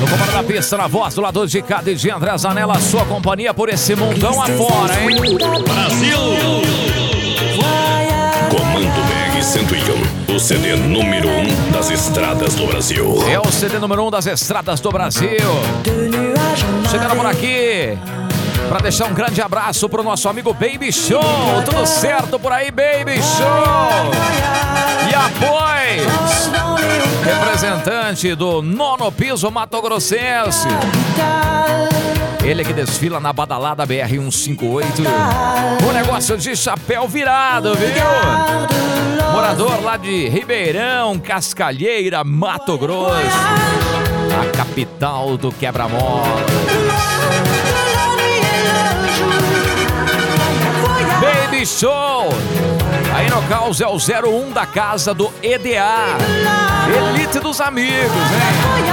No comando da pista, na voz do lado de cá, DJ André Zanella, sua companhia por esse mundão afora, hein? Brasil! Comando BR-101, o CD número 1 das estradas do Brasil. É o CD número 1 das estradas do Brasil. Chegando por aqui pra deixar um grande abraço pro nosso amigo Baby Show. Tudo certo por aí, Baby Show? E após, representante do 9º Piso Mato Grossense, ele que desfila na badalada BR-158, o negócio de chapéu virado, viu? Morador lá de Ribeirão, Cascalheira, Mato Grosso, a capital do quebra-mola. Baby Show! Aí no caos é o 01 da casa do EDA, Elite dos Amigos, hein?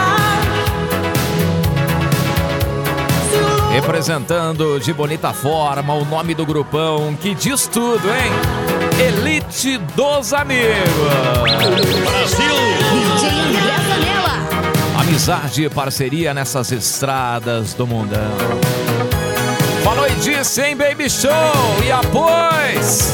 Representando de bonita forma o nome do grupão que diz tudo, hein? Elite dos Amigos. Brasil! DJ André Zanella. Amizade e parceria nessas estradas do mundão. Falou e disse, hein, Baby Show? E após...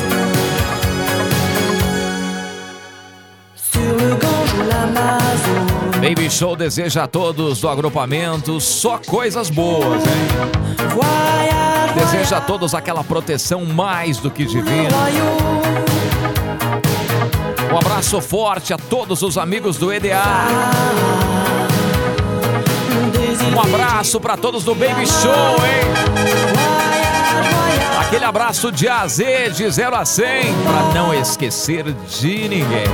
Baby Show deseja a todos do agrupamento só coisas boas, hein? Deseja a todos aquela proteção mais do que divina. Um abraço forte a todos os amigos do EDA. Um abraço para todos do Baby Show, hein? Aquele abraço de A a Z, de 0 a 100, para não esquecer de ninguém.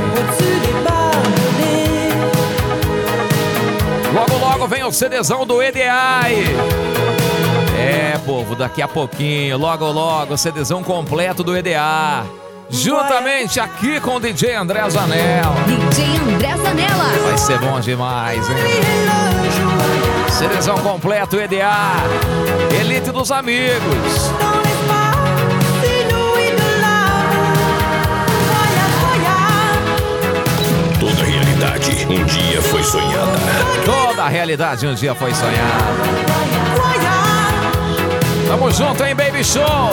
Logo, logo vem o CDzão do EDA. É, povo, daqui a pouquinho, logo, logo, o CDzão completo do EDA. Juntamente aqui com o DJ André Zanella. DJ André Zanella. Vai ser bom demais, hein? CDzão completo, EDA, Elite dos Amigos. Toda realidade um dia foi sonhada. Toda a realidade um dia foi sonhada. Tamo junto, hein, Baby Show?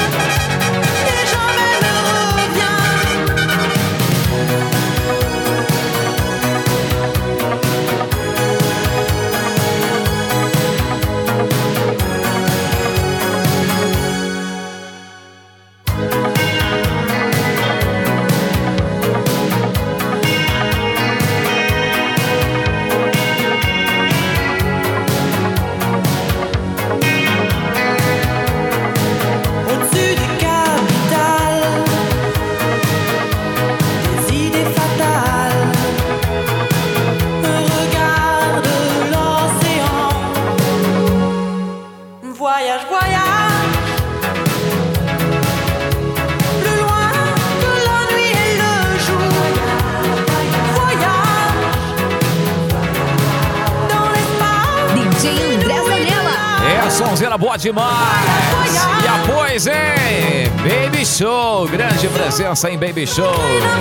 Sonzeira boa demais. E após, hein? Baby Show, grande presença em Baby Show.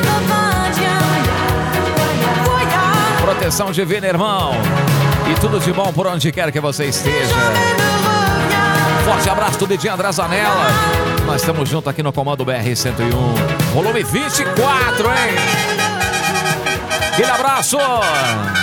Proteção divina, irmão. E tudo de bom por onde quer que você esteja. Forte abraço do DJ André Zanella. Nós estamos juntos aqui no comando BR-101. Volume 24, hein? Aquele abraço.